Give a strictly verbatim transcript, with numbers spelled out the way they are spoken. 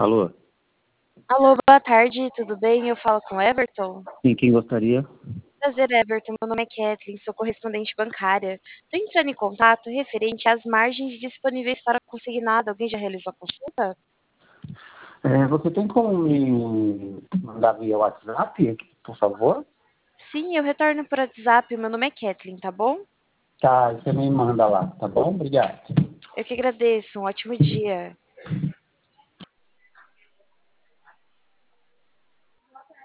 Alô? Alô, boa tarde, tudo bem? Eu falo com o Everton? Sim, quem gostaria? Prazer, Everton. Meu nome é Kathleen, sou correspondente bancária. Estou entrando em contato referente às margens disponíveis para consignado. Alguém já realizou a consulta? É, você tem como me mandar via WhatsApp, por favor? Sim, eu retorno por WhatsApp. Meu nome é Kathleen, tá bom? Tá, você me manda lá, tá bom? Obrigado. Eu que agradeço. Um ótimo dia.